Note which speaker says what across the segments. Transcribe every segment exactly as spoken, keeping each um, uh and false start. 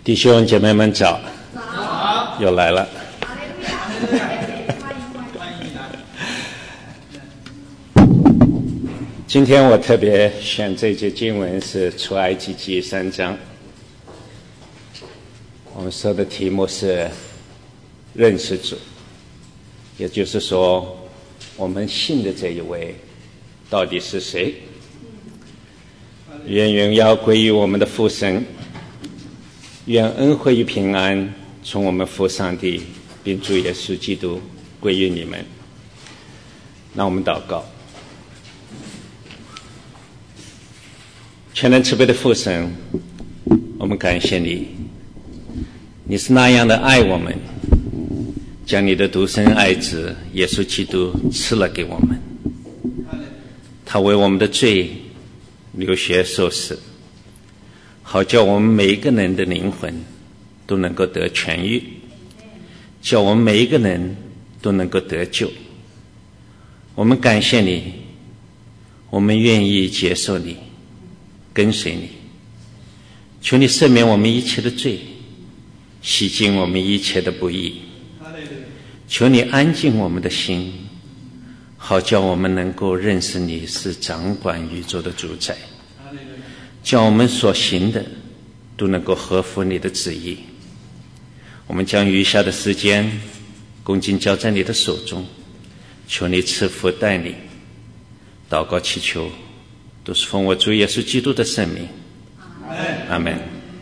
Speaker 1: 弟兄姐妹们早，
Speaker 2: 早，
Speaker 1: 又来了。今天我特别选这节经文是出埃及记三章，我们说的题目是认识主，也就是说我们信的这一位到底是谁。愿荣耀归于我们的父神，愿恩惠与平安从我们父上帝并主耶稣基督归于你们。那我们祷告。全能慈悲的父神，我们感谢你，你是那样的爱我们，将你的独生爱子耶稣基督赐了给我们，他为我们的罪流血受死，好叫我们每一个人的灵魂都能够得痊愈，叫我们每一个人都能够得救。我们感谢你，我们愿意接受你，跟随你，求你赦免我们一切的罪，洗净我们一切的不义，求你安静我们的心，好叫我们能够认识你是掌管宇宙的主宰，叫我们所行的都能够合乎你的旨意。我们将余下的时间恭敬交在你的手中，求你赐福带领，祷告祈求都是奉我主耶稣基督的圣名，阿们。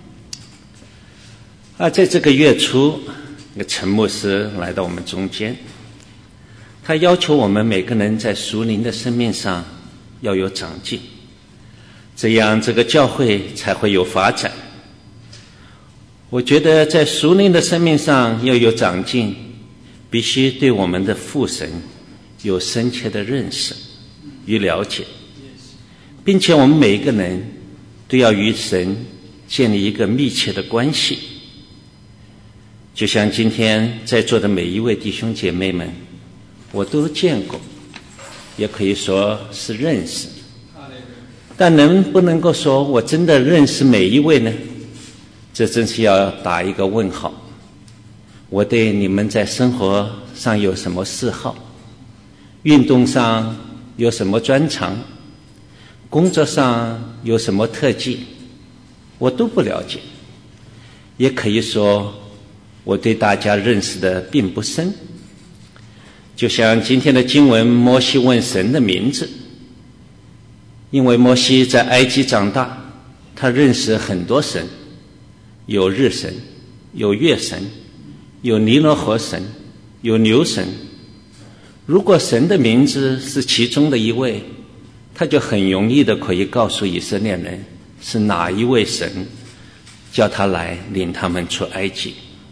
Speaker 1: 啊，在这个月初，那个陈牧师来到我们中间，他要求我们每个人在属灵的生命上要有长进，这样这个教会才会有发展。我觉得在属灵的生命上要有长进，必须对我们的父神有深切的认识与了解，并且我们每一个人都要与神建立一个密切的关系。就像今天在座的每一位弟兄姐妹们，我都见过，也可以说是认识，但能不能够说我真的认识每一位呢？这真是要打一个问号。我对你们在生活上有什么嗜好，运动上有什么专长，工作上有什么特技，我都不了解。也可以说我对大家认识的并不深。就像今天的经文，摩西问神的名字，因为摩西在埃及长大，他认识很多神，有日神，有月神，有尼罗河神，有牛神。如果神的名字是其中的一位，他就很容易的可以告诉以色列人是哪一位神叫他来领他们出埃及。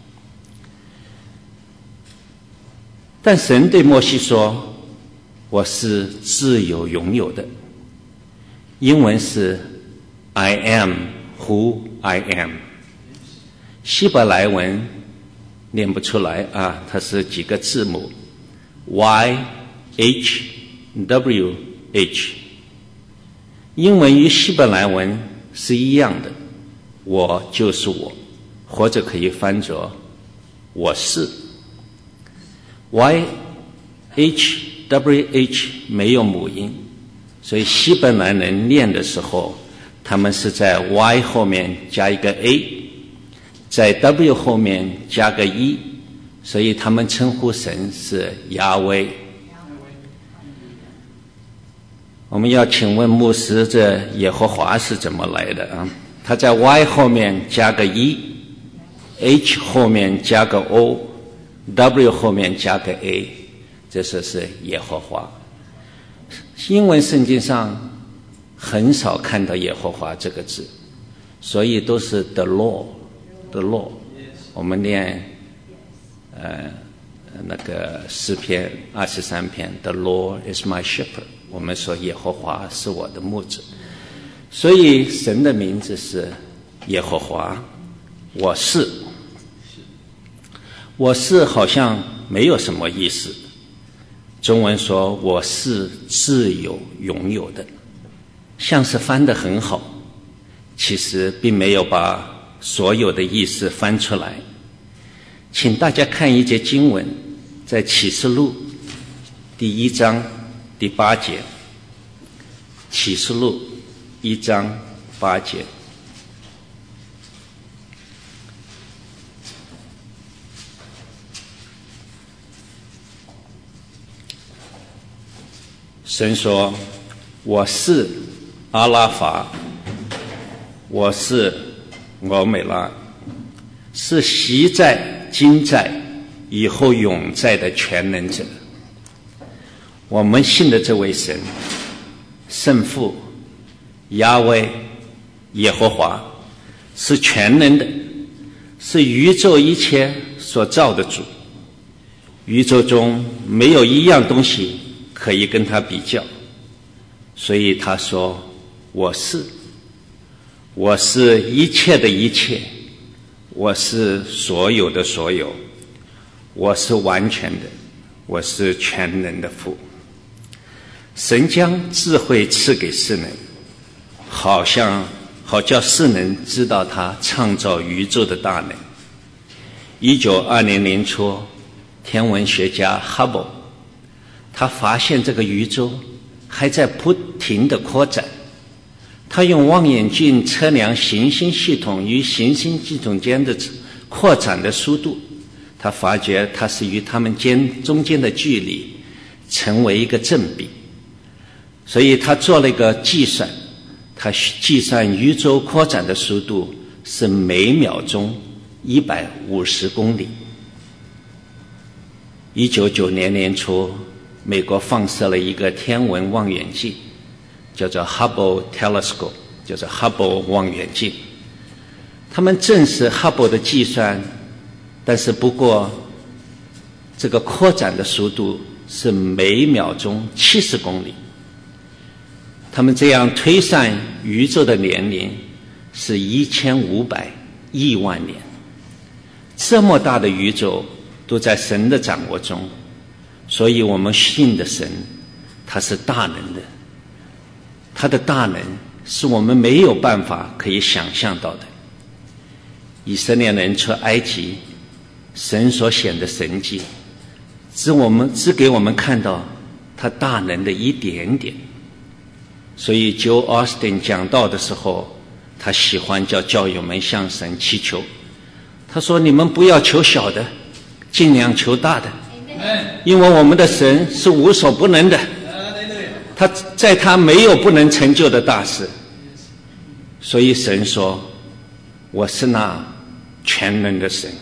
Speaker 1: 但神对摩西说，我是自有永有的，英文是 I am who I am。 希伯来文念不出来啊，它是几个字母 Y H W H， 英文与希伯来文是一样的，我就是我，或者可以翻作我是。Y H W H 没有母音，所以希伯来人念的时候，他们是在 Y 后面加一个 A， 在 W 后面加个一，所以他们称呼神是亚威。我们要请问牧师，这耶和华是怎么来的啊？他在 Y 后面加个一， H 后面加个 O， W 后面加个 A， 这是是耶和华。英文圣经上很少看到耶和华这个字，所以都是 the Lord the Lord。 我们念呃那个诗篇二十三篇 The Lord is my shepherd， 我们说耶和华是我的牧者，所以神的名字是耶和华。我是我是好像没有什么意思，中文说我是自有永有的，像是翻得很好，其实并没有把所有的意思翻出来。请大家看一节经文，在启示录第一章第八节。启示录一章八节。神说，我是阿拉法，我是俄美拉，是昔在今在以后永在的全能者。我们信的这位神，圣父亚威耶和华，是全能的，是宇宙一切所造的主。宇宙中没有一样东西可以跟他比较，所以他说，我是我是一切的一切，我是所有的所有，我是完全的，我是全能的父。神将智慧赐给世人，好像好叫世人知道他创造宇宙的大能。一九二零年初，天文学家哈勃他发现这个宇宙还在不停地扩展。他用望远镜测量行星系统与行星系统间的扩展的速度，他发觉它是与它们间中间的距离成为一个正比。所以他做了一个计算，他计算宇宙扩展的速度是每秒钟一百五十公里。一九九零年初，美国放射了一个天文望远镜，叫做 Hubble Telescope， 叫做 Hubble 望远镜。他们证实 Hubble 的计算，但是不过这个扩展的速度是每秒钟七十公里。他们这样推算宇宙的年龄是一千五百亿万年。这么大的宇宙都在神的掌握中，所以我们信的神他是大能的，他的大能是我们没有办法可以想象到的。以色列人出埃及，神所显的神迹只我们只给我们看到他大能的一点点。所以 Joe Austin 讲道的时候，他喜欢叫教友们向神祈求。他说，你们不要求小的，尽量求大的，因为我们的神是无所不能的，他在他没有不能成就的大事。所以神说，我是那全能的神。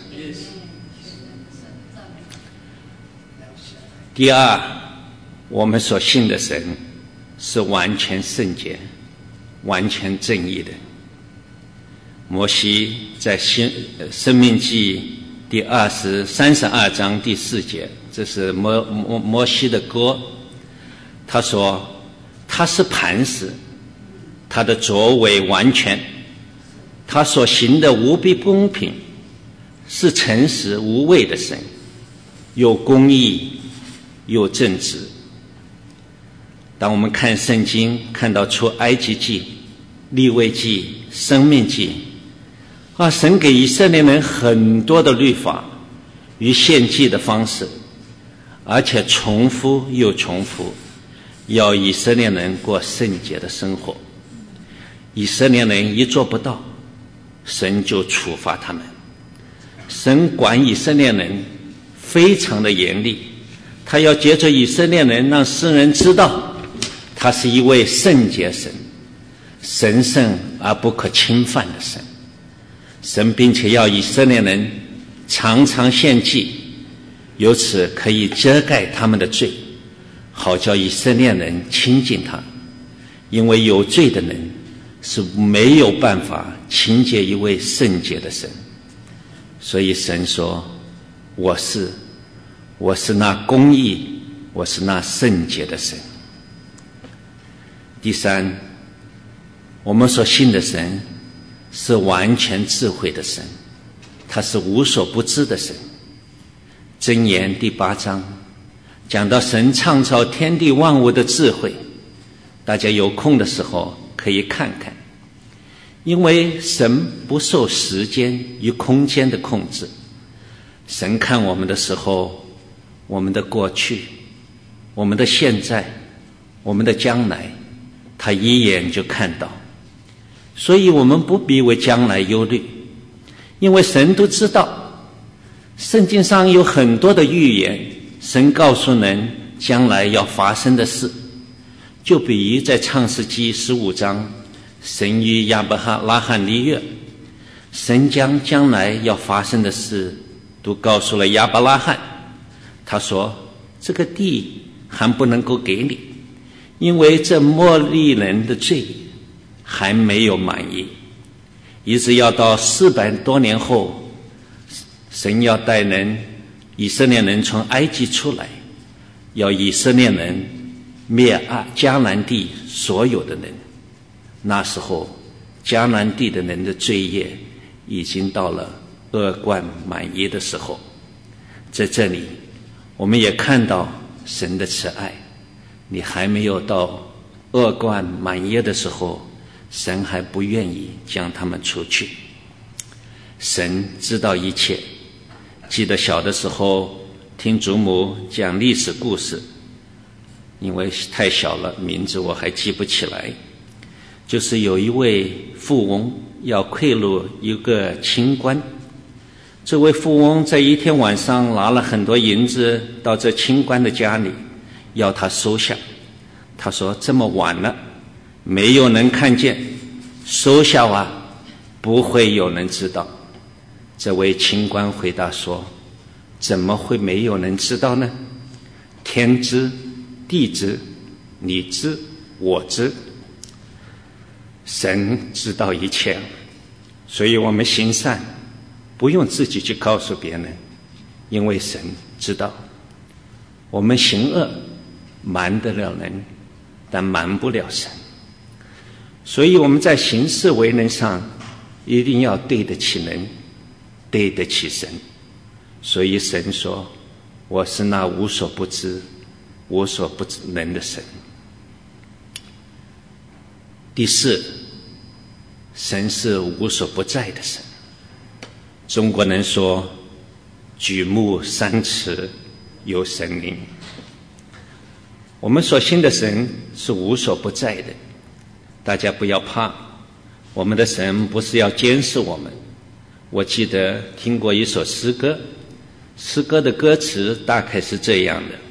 Speaker 1: 第二，我们所信的神是完全圣洁、完全正义的。摩西在新生命记第二十三十二章第四节，这是摩摩摩西的歌。他说，他是磐石，他的作为完全，他所行的无比公平，是诚实无畏的神，有公义，有正直。当我们看圣经，看到出埃及记、利未记、生命记，啊，神给以色列人很多的律法与献祭的方式，而且重复又重复，要以色列人过圣洁的生活。以色列人一做不到，神就处罚他们。神管以色列人非常的严厉，他要借着以色列人让世人知道他是一位圣洁神，神圣而不可侵犯的神。神并且要以色列人常常献祭，由此可以遮盖他们的罪，好叫以色列人亲近他。因为有罪的人是没有办法亲近一位圣洁的神。所以神说，我是我是那公义，我是那圣洁的神。第三，我们所信的神是完全智慧的神，他是无所不知的神。箴言第八章讲到神创造天地万物的智慧，大家有空的时候可以看看。 因为神不受时间与空间的控制，神看我们的时候，我们的过去，我们的现在，我们的将来，他一眼就看到。所以我们不必为将来忧虑，因为神都知道。圣经上有很多的预言，神告诉人将来要发生的事。就比如在创世纪十五章，神与亚伯拉罕立约，神将将来要发生的事都告诉了亚伯拉罕。他说，这个地还不能够给你，因为这摩利人的罪还没有满意，一直要到四百多年后，神要带人以色列人从埃及出来，要以色列人灭迦南地所有的人。那时候迦南地的人的罪业已经到了恶贯满盈的时候。在这里我们也看到神的慈爱，你还没有到恶贯满盈的时候，神还不愿意将他们除去。神知道一切。记得小的时候听祖母讲历史故事，因为太小了，名字我还记不起来。就是有一位富翁要贿赂一个清官，这位富翁在一天晚上拿了很多银子到这清官的家里，要他收下。他说，这么晚了，没有人看见，收下啊，不会有人知道。这位清官回答说，怎么会没有人知道呢？天知，地知，你知，我知。神知道一切，所以我们行善不用自己去告诉别人，因为神知道。我们行恶瞒得了人，但瞒不了神。所以我们在行事为人上一定要对得起人，对得起神。所以神说，我是那无所不知无所不能的神。第四，神是无所不在的神。中国人说，举目三尺有神灵。我们所信的神是无所不在的，大家不要怕，我们的神不是要监视我们。我记得听过一首诗歌，诗歌的歌词大概是这样的：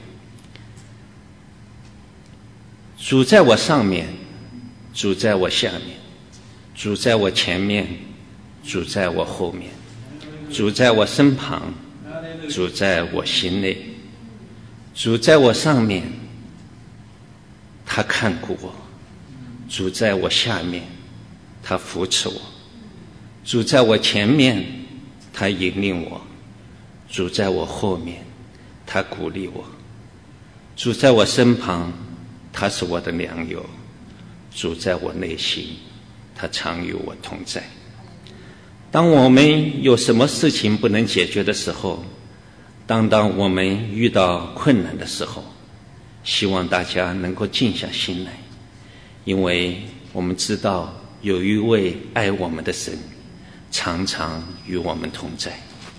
Speaker 1: 主在我上面，主在我下面，主在我前面，主在我后面，主在我身旁，主在我心内。主在我上面，他看顾我；主在我下面，他扶持我；主在我前面，他引领我；主在我后面，他鼓励我；主在我身旁，他是我的良友；主在我内心，他常与我同在。当我们有什么事情不能解决的时候，当当我们遇到困难的时候，希望大家能够静下心来，因为我们知道有一位爱我们的神常常与我们同在。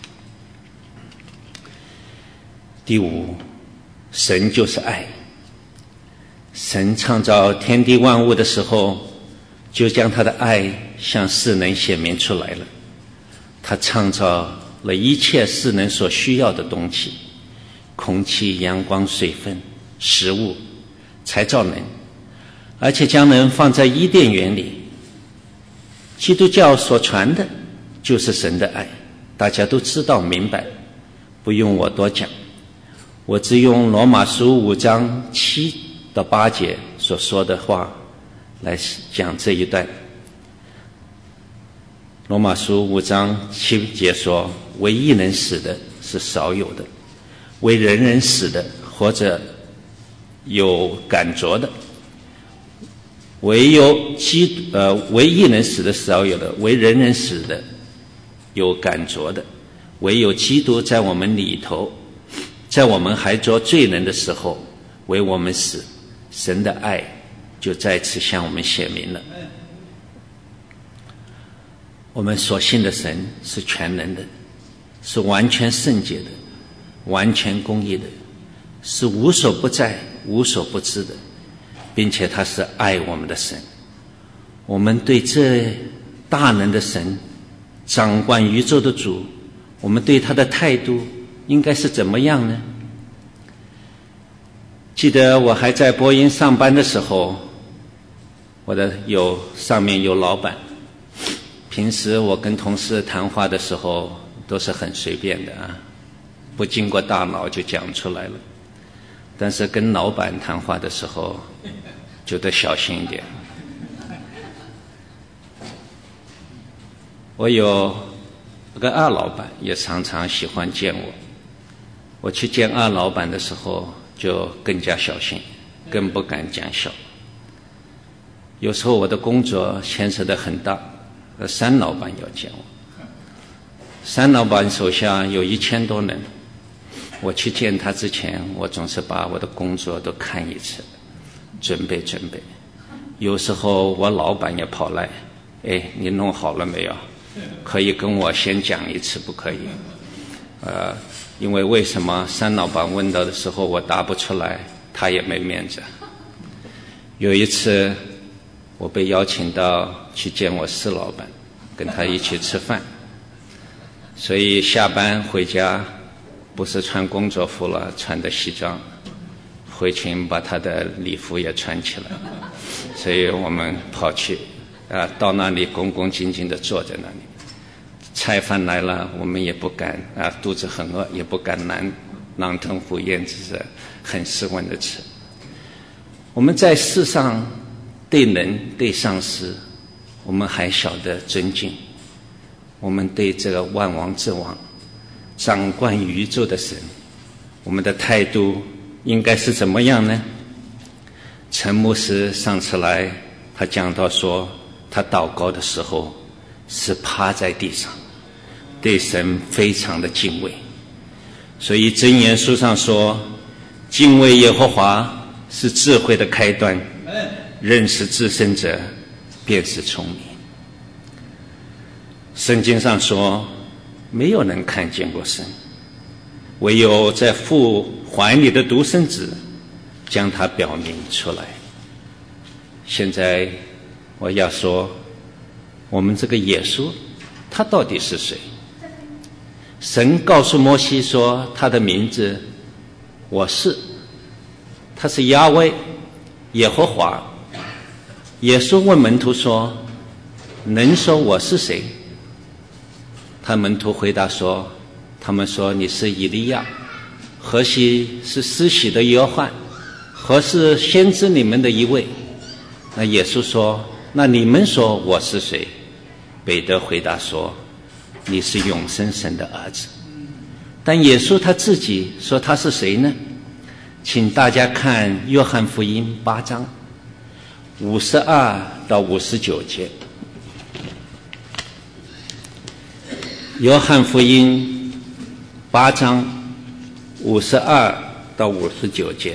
Speaker 1: 第五，神就是爱。神创造天地万物的时候，就将他的爱向世人显明出来了。他创造了一切世人所需要的东西，空气、阳光、水分、食物，才造人，而且将人放在伊甸园里。基督教所传的就是神的爱，大家都知道明白，不用我多讲。我只用罗马书五章七到八节所说的话来讲这一段。罗马书五章七节说，为一人死的是少有的，为人人死的或者有感着的，唯有基呃为一人死的少有的，为人人死的有感着的，唯有基督在我们里头，在我们还做罪人的时候为我们死，神的爱就再次向我们显明了。 我们所信的神是全能的，是完全圣洁的，完全公义的，是无所不在、无所不知的，并且他是爱我们的神。我们对这大能的神，掌管宇宙的主，我们对他的态度应该是怎么样呢？记得我还在波音上班的时候，我的有上面有老板，平时我跟同事谈话的时候都是很随便的啊，不经过大脑就讲出来了。但是跟老板谈话的时候就得小心一点。我有个二老板也常常喜欢见我，我去见二老板的时候就更加小心，更不敢讲笑。有时候我的工作牵扯得很大，三老板要见我，三老板手下有一千多人，我去见他之前，我总是把我的工作都看一次，准备准备。有时候我老板也跑来，哎，你弄好了没有？可以跟我先讲一次，不可以？呃，因为为什么三老板问到的时候我答不出来，他也没面子。有一次我被邀请到去见我四老板，跟他一起吃饭，所以下班回家不是穿工作服了，穿的西装，回群把他的礼服也穿起来，所以我们跑去啊，到那里恭恭敬敬地坐在那里。菜饭来了，我们也不敢啊，肚子很饿，也不敢狼狼吞虎咽，只是很斯文地吃。我们在世上对人对上司，我们还晓得尊敬，我们对这个万王之王、掌管宇宙的神，我们的态度应该是怎么样呢？陈牧师上次来，他讲到说，他祷告的时候是趴在地上，对神非常的敬畏。所以箴言书上说，敬畏耶和华是智慧的开端，认识至圣者便是聪明。圣经上说，没有人看见过神，唯有在父怀里的独生子将他表明出来。现在我要说，我们这个耶稣他到底是谁？神告诉摩西说，他的名字我是，他是亚威耶和华。耶稣问门徒说，能说我是谁？他门徒回答说，他们说你是以利亚，何西是施洗的约翰，何是先知里面的一位？那耶稣说，那你们说我是谁？彼得回答说，你是永生神的儿子。但耶稣他自己说他是谁呢？请大家看约翰福音八章五十二到五十九节。约翰福音八章五十二到五十九节。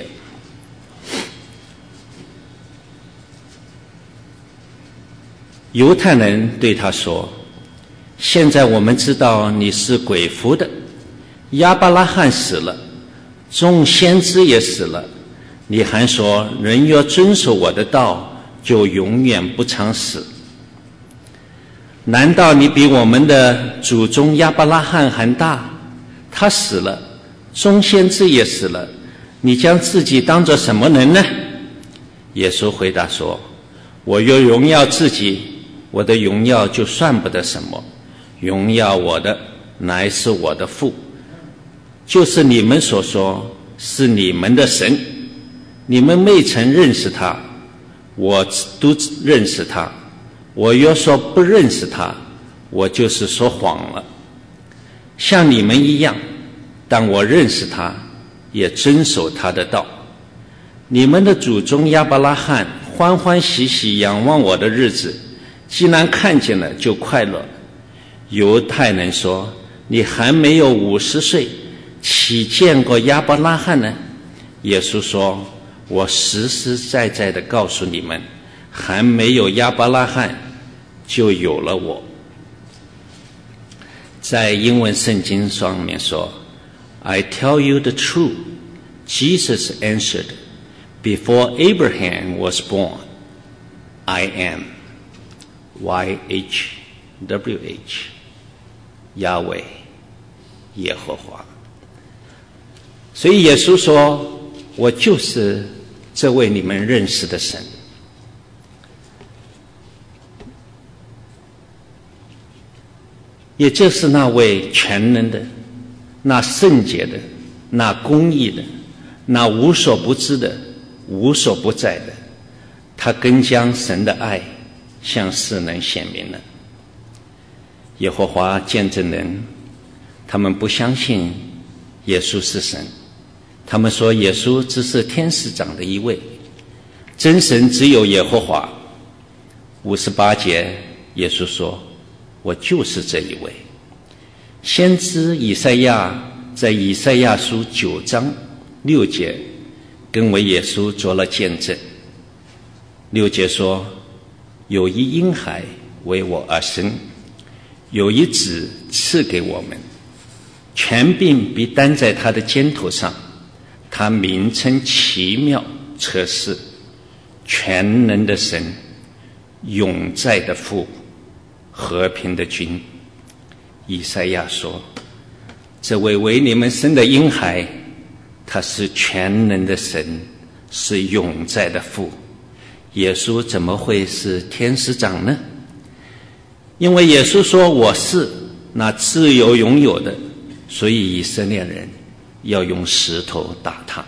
Speaker 1: 犹太人对他说，现在我们知道你是鬼服的，亚伯拉罕死了，众先知也死了，你还说人若遵守我的道，就永远不常死。难道你比我们的祖宗亚伯拉罕还大？他死了，众先知也死了，你将自己当作什么人呢？耶稣回答说，我若荣耀自己，我的荣耀就算不得什么，荣耀我的乃是我的父，就是你们所说是你们的神。你们未曾认识他，我都认识他。我若说不认识他，我就是说谎了。像你们一样，但我认识他，也遵守他的道。你们的祖宗亚伯拉罕欢欢喜喜仰望我的日子，既然看见了就快乐。犹太人说，你还没有五十岁，岂见过亚伯拉罕呢？耶稣说，我实实在在地告诉你们，还没有亚伯拉罕就有了我。 在英文圣经上面说 I tell you the truth, Jesus answered, Before Abraham was born, I am. Y H W H 亚伟耶和华。所以耶稣说，我就是这位你们认识的神。也就是那位全能的，那圣洁的，那公义的，那无所不知的，无所不在的，他更将神的爱向世人显明了。耶和华见证人，他们不相信耶稣是神，他们说耶稣只是天使长的一位，真神只有耶和华。五十八节，耶稣说，我就是这一位。先知以赛亚在以赛亚书九章六节跟为耶稣做了见证。六节说，有一婴孩为我而生，有一子赐给我们，权柄必担在他的肩头上，他名称奇妙，测试全能的神，永在的父，和平的君。以赛亚说，这位为你们生的婴孩，他是全能的神，是永在的父。耶稣怎么会是天使长呢？因为耶稣说，我是那自由拥有的，所以以色列人要用石头打他。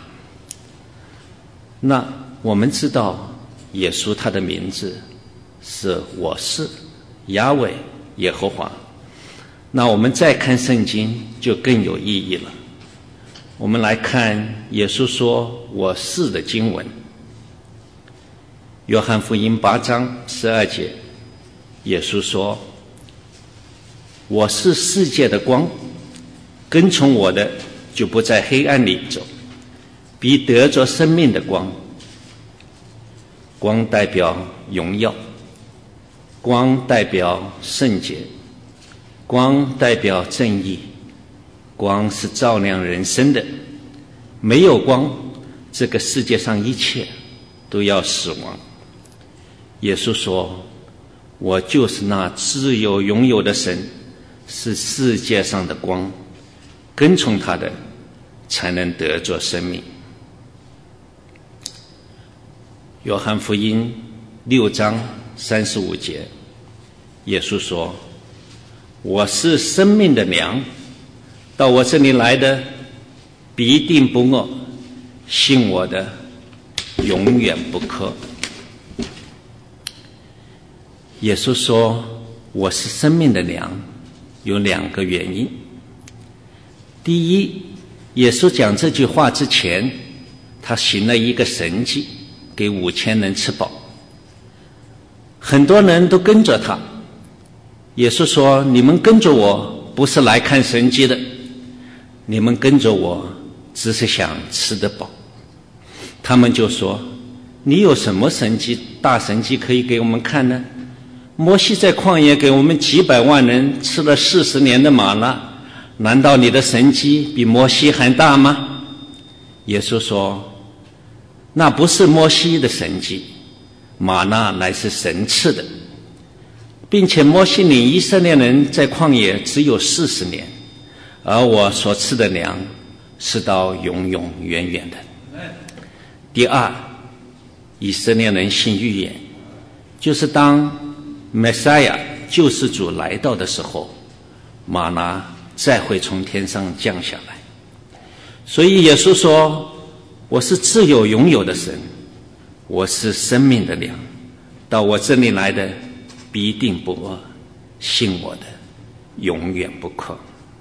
Speaker 1: 那我们知道耶稣他的名字是我是雅伟耶和华。那我们再看圣经就更有意义了。我们来看耶稣说我是的经文。约翰福音八章十二节，耶稣说，我是世界的光，跟从我的就不在黑暗里走，必得着生命的光。光代表荣耀，光代表圣洁，光代表正义，光是照亮人生的。没有光，这个世界上一切都要死亡。耶稣说，我就是那自由拥有的神，是世界上的光，跟从他的才能得着生命。约翰福音六章三十五节，耶稣说，我是生命的粮，到我这里来的必定不饿，信我的永远不渴。耶稣说我是生命的粮，有两个原因。第一，耶稣讲这句话之前，他行了一个神迹，给五千人吃饱，很多人都跟着他。耶稣说，你们跟着我不是来看神迹的，你们跟着我只是想吃得饱。他们就说，你有什么神迹大神迹可以给我们看呢？摩西在旷野给我们几百万人吃了四十年的玛纳，难道你的神迹比摩西还大吗？耶稣说，那不是摩西的神迹，玛纳乃是神赐的，并且摩西领以色列人在旷野只有四十年，而我所赐的粮是到永永远远的。第二，以色列人信预言，就是当弥赛亚救世主来到的时候，玛拿再会从天上降下来。所以耶稣说，我是自有拥有的神，我是生命的粮，到我这里来的必定不饿，信我的永远不渴。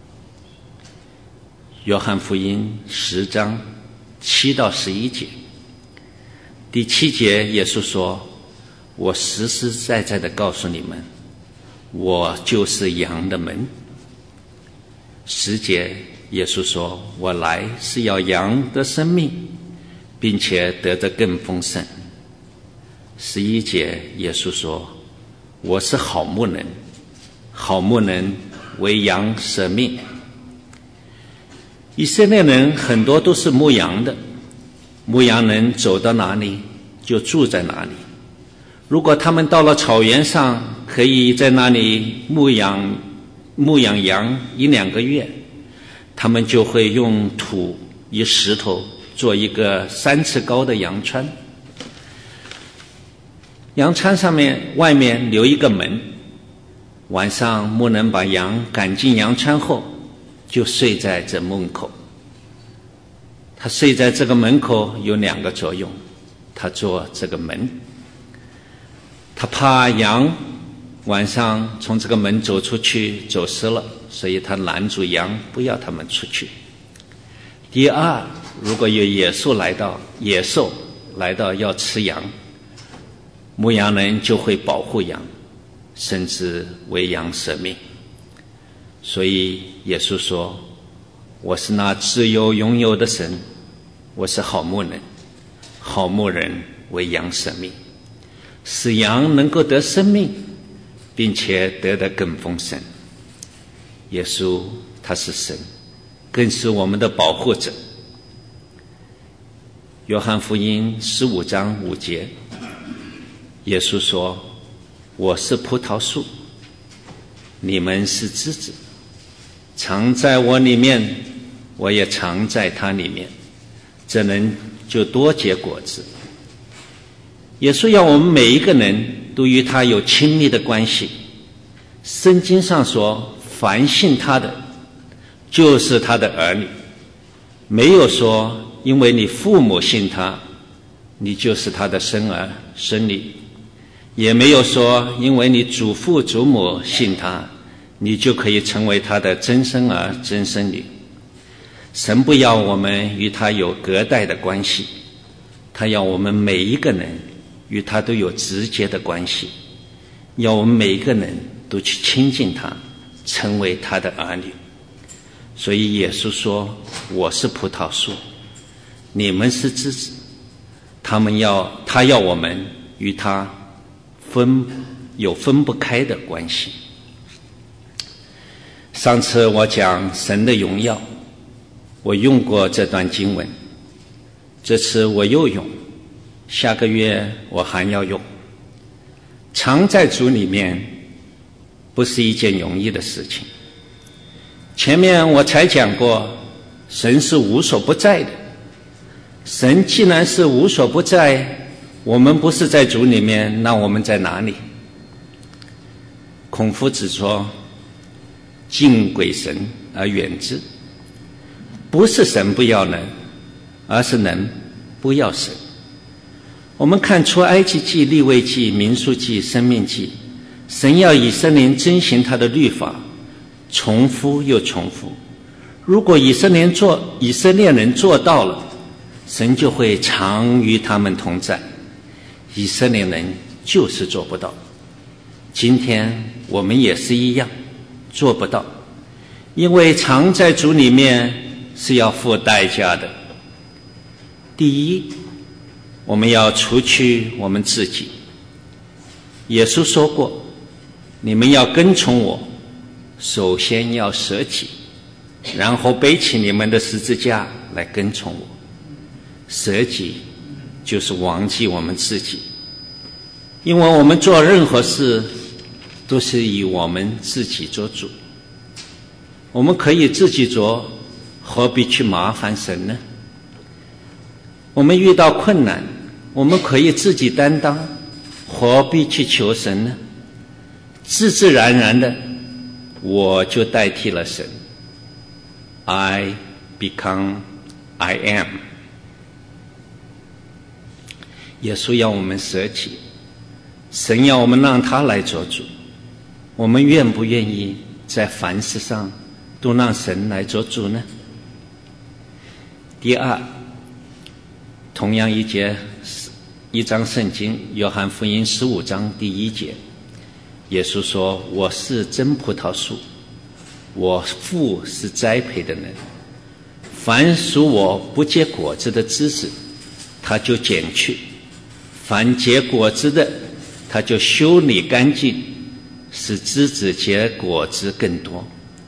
Speaker 1: 约翰福音十章七到十一节，第七节耶稣说，我实实在在地告诉你们，我就是羊的门。十节耶稣说，我来是要羊的生命，并且得得更丰盛。十一节耶稣说，我是好牧人，好牧人为羊舍命。以色列人很多都是牧羊的，牧羊人走到哪里就住在哪里。如果他们到了草原上，可以在那里牧养牧养羊一两个月，他们就会用土与石头做一个三尺高的羊圈，羊圈上面外面留一个门，晚上牧人把羊赶进羊圈后，就睡在这门口。他睡在这个门口有两个作用，他做这个门，他怕羊晚上从这个门走出去走失了，所以他拦住羊，不要他们出去。第二，如果有野兽来到野兽来到要吃羊，牧羊人就会保护羊，甚至为羊舍命。所以耶稣说，我是那自由拥有的神，我是好牧人，好牧人为羊舍命，使羊能够得生命，并且得得更丰盛。耶稣他是神，更是我们的保护者。约翰福音十五章五节，耶稣说，我是葡萄树，你们是枝子，常在我里面，我也常在他里面，这人就多结果子。耶稣要我们每一个人都与他有亲密的关系。圣经上说，凡信他的就是他的儿女，没有说因为你父母信他你就是他的生儿生女，也没有说因为你祖父祖母信他你就可以成为他的真生儿真生女。神不要我们与他有隔代的关系，他要我们每一个人与他都有直接的关系，要我们每一个人都去亲近他，成为他的儿女。所以耶稣说，我是葡萄树，你们是枝子，他们要他要我们与他分有分不开的关系。上次我讲神的荣耀，我用过这段经文，这次我又用，下个月我还要用。常在主里面不是一件容易的事情。前面我才讲过，神是无所不在的。神既然是无所不在，我们不是在主里面，那我们在哪里？孔夫子说，敬鬼神而远之。不是神不要人，而是人不要神。我们看出埃及记、利未记、民数记、申命记，神要以色列人遵行他的律法，重复又重复。如果以色列人做以色列人做到了，神就会常与他们同在。以色列人就是做不到。今天我们也是一样，做不到，因为常在主里面是要付代价的。第一，我们要除去我们自己。耶稣说过，你们要跟从我，首先要舍己，然后背起你们的十字架来跟从我。舍己就是忘记我们自己，因为我们做任何事都是以我们自己做主。我们可以自己做，何必去麻烦神呢？我们遇到困难，我们可以自己担当，何必去求神呢？自自然然的，我就代替了神。 I become I am。 耶稣要我们舍己，神要我们让他来做主。我们愿不愿意在凡事上都让神来做主呢？第二，同样一节一章圣经，约翰福音十五章第一节，耶稣说：“我是真葡萄树，我父是栽培的人。凡属我不结果子的枝子，他就剪去；凡结果子的，他就修理干净，使枝子结果子更多。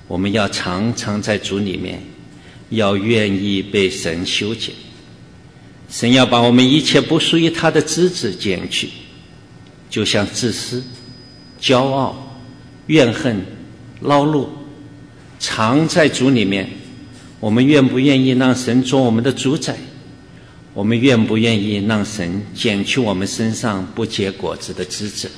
Speaker 1: 我们要常常在主里面，要愿意被神修剪。神要把我们一切不属于他的枝子剪去，就像自私、骄傲、怨恨、劳碌，常在主里面。我们愿不愿意让神做我们的主宰？我们愿不愿意让神剪去我们身上不结果子的枝子？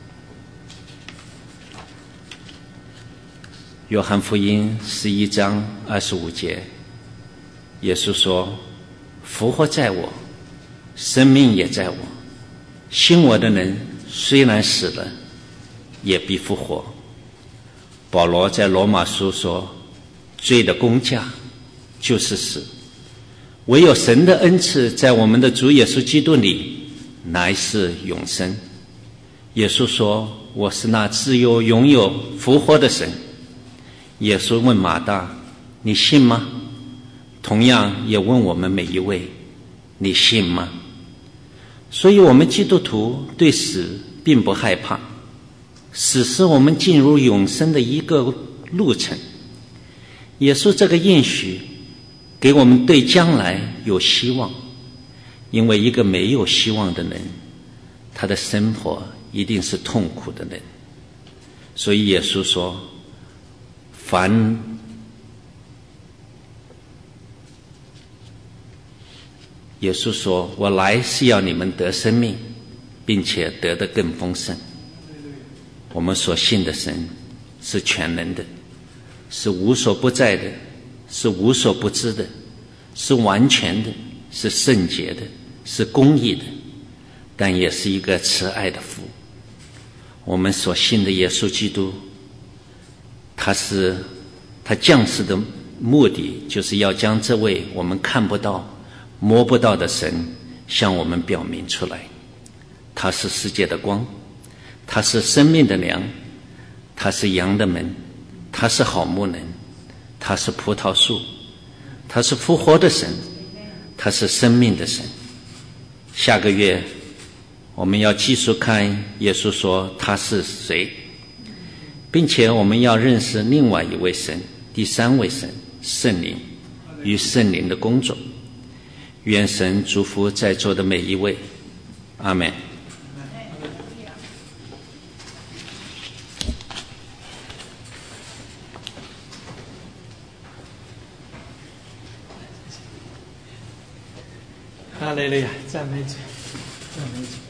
Speaker 1: 约翰福音十一章二十五节，耶稣说：复活在我，生命也在我，信我的人虽然死了，也必复活。保罗在罗马书说，罪的工价就是死，唯有神的恩赐在我们的主耶稣基督里乃是永生。耶稣说，我是那自由拥有复活的神。耶稣问马大，你信吗？同样也问我们每一位，你信吗？所以我们基督徒对死并不害怕，死是我们进入永生的一个路程。耶稣这个应许给我们对将来有希望，因为一个没有希望的人，他的生活一定是痛苦的人。所以耶稣说，凡耶稣说，我来是要你们得生命，并且得得更丰盛。我们所信的神是全能的，是无所不在的，是无所不知的，是完全的，是圣洁的，是公义的，但也是一个慈爱的父。我们所信的耶稣基督，他是他降世的目的，就是要将这位我们看不到摸不到的神向我们表明出来。他是世界的光，他是生命的粮，他是羊的门，他是好牧人，他是葡萄树，他是复活的神，他是生命的神。下个月我们要继续看耶稣说他是谁，并且我们要认识另外一位神，第三位神，圣灵与圣灵的工作。愿神祝福在座的每一位，阿们。
Speaker 2: 哈利路亚，赞美主，赞美主。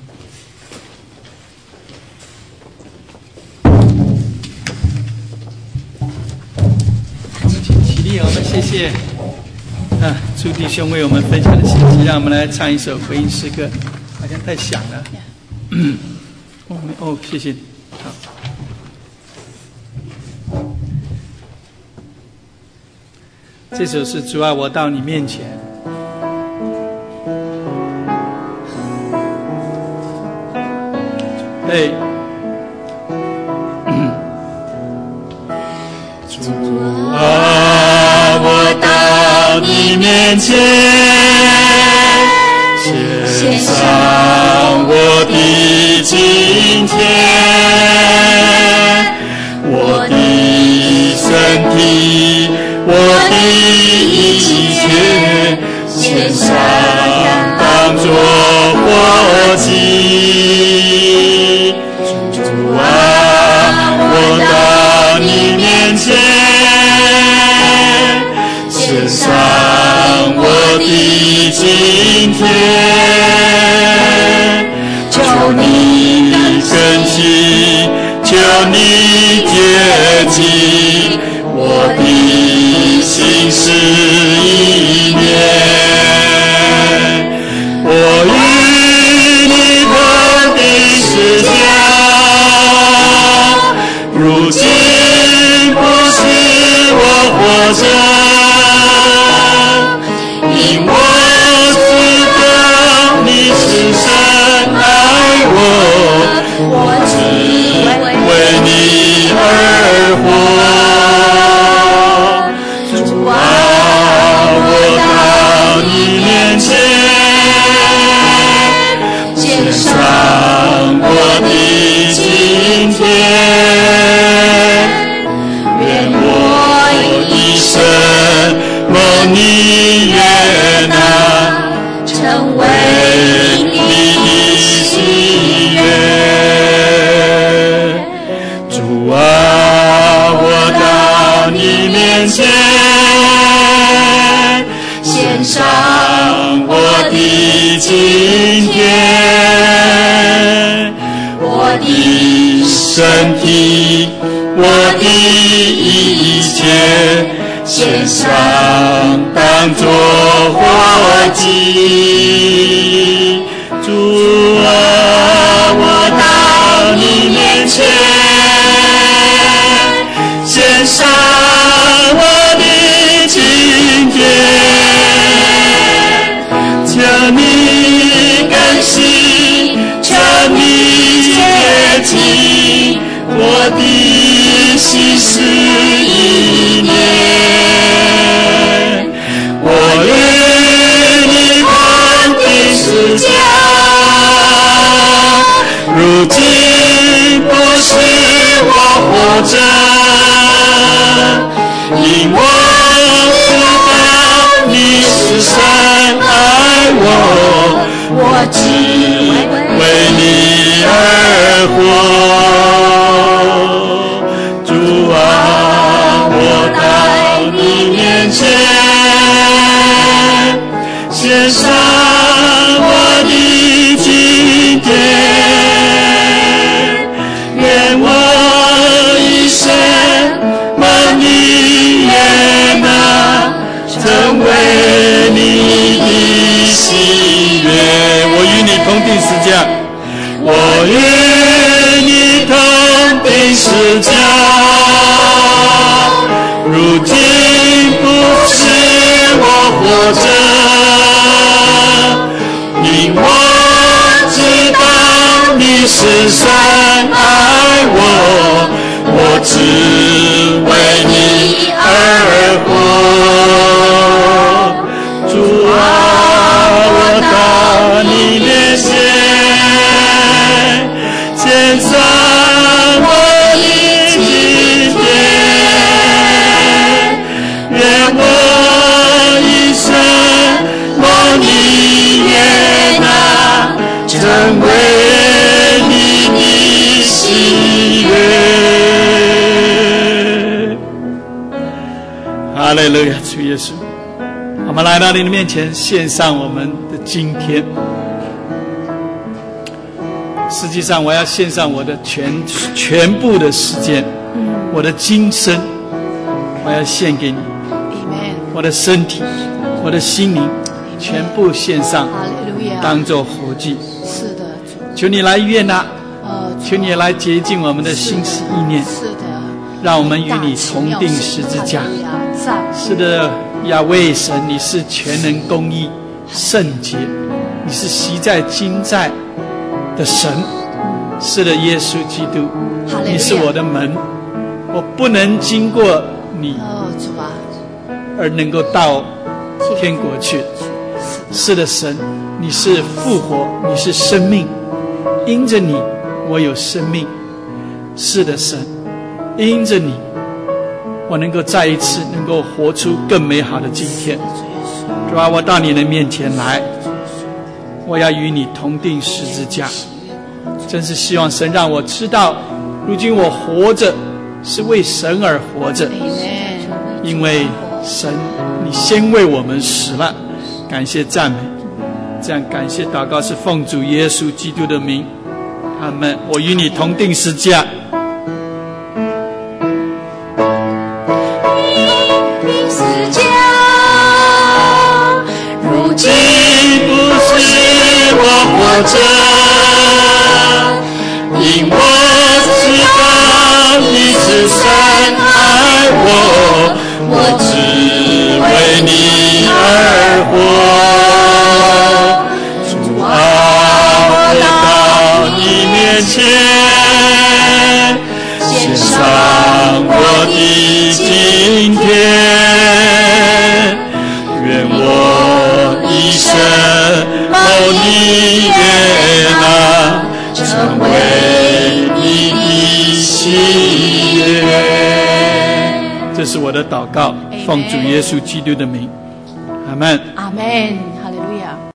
Speaker 2: 嗯，我们请起立，我们谢谢啊，朱弟兄为我们分享的信息。让我们来唱一首回应诗歌，好像太响了。嗯，我们哦，谢谢，好。这首是主啊，我到你面前。对，
Speaker 3: 主啊，我到你面前，献上我的今天，我的身体，我的一切，献上当作活祭。主啊，我到你面前，献上我的今天，求你更新，求你洁净我的心思意念。我与你同定十架，如今不是我活着， 身体，我的一切献上当作活祭。主啊，我到你面前，献上我的今天，求你更新，求你洁净我的心思意念。我与你同定十架，如今不是我活着，因我知道你是神爱我，我只为你而活。主啊，我到你面前，献上我的今天，愿我一生蒙你悦纳，成为你的喜悦。我与你同定十架，我与你同定十架，如今不是我活着，因我知道你是神爱我，我只为你而活。主啊，我到你面前，献上我的今天，愿我一生蒙你悦纳，成为你的喜悦。
Speaker 2: 哈利路亚，主耶稣，我们来到你的面前，献上我们的今天。实际上，我要献上我的全全部的时间，我的今生，我要献给你。我的身体，我的心灵，全部献上，当作活祭。
Speaker 4: 是的，
Speaker 2: 求你来悦纳，求你来洁净我们的心思意念。
Speaker 4: 是的，
Speaker 2: 让我们与你同定十字架。是的，亚威神，你是全能公义、圣洁，你是习在今在的神。是的，耶稣基督，你是我的门，我不能经过你而能够到天国去。是的，神，你是复活，你是生命，因着你我有生命。是的，神，因着你我能够再一次能够活出更美好的今天。主啊，我到你的面前来，我要与你同定十字架。真是希望神让我知道，如今我活着是为神而活着，因为神你先为我们死了。感谢赞美，这样感谢祷告是奉主耶稣基督的名，阿们。我与你同定十字架。
Speaker 3: 如今不是我活着，因我知道你是神爱我，我只为你而活。主啊，我到你面前，献上我的今天，愿我一生蒙你悦纳，成为你的喜悦。
Speaker 2: 这是我的祷告，奉主耶稣基督的名，阿们。
Speaker 4: 阿们。